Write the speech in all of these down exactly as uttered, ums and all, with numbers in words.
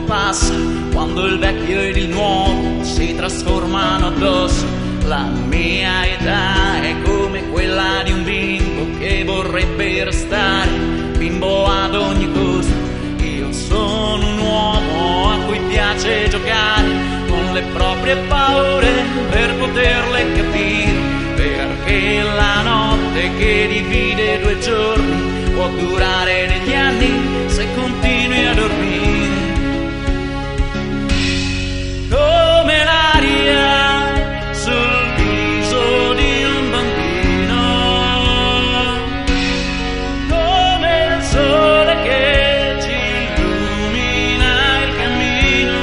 passa, quando il vecchio ed il nuovo si trasformano addosso. La mia età è come quella di un bimbo che vorrebbe restare bimbo ad ogni costo. Io sono un uomo a cui piace giocare con le proprie paure per poterle capire, perché la notte che divide due giorni può durare degli anni se continui a dormire. Come l'aria sul viso di un bambino, come il sole che ci illumina il cammino.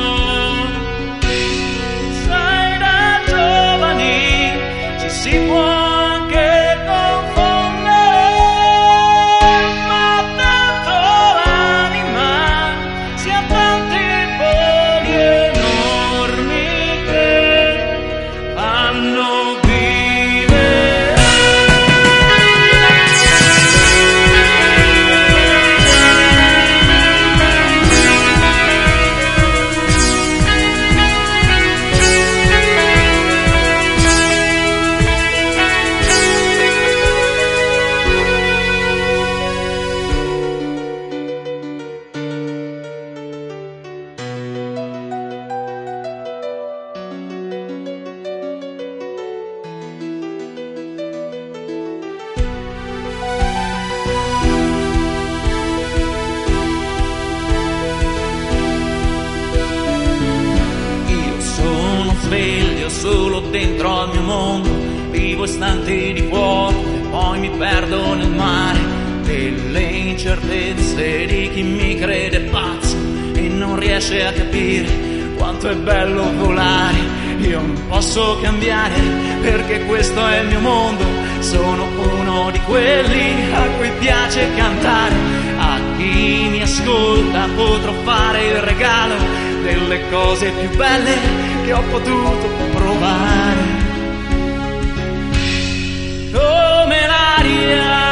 Sai, da giovani ci si può anche confondere, ma tanto l'anima si ha tanti poli enormi che fanno vivere. Io sono sveglio solo dentro al mio mondo, vivo istanti di fuoco e poi mi perdo nel mare delle incertezze di chi mi crede pazzo e non riesce a capire quanto è bello volare. Io non posso cambiare perché questo è il mio mondo, sono uno di quelli a cui piace cantare. A chi mi ascolta potrò fare il regalo delle cose più belle che ho potuto provare. Come l'aria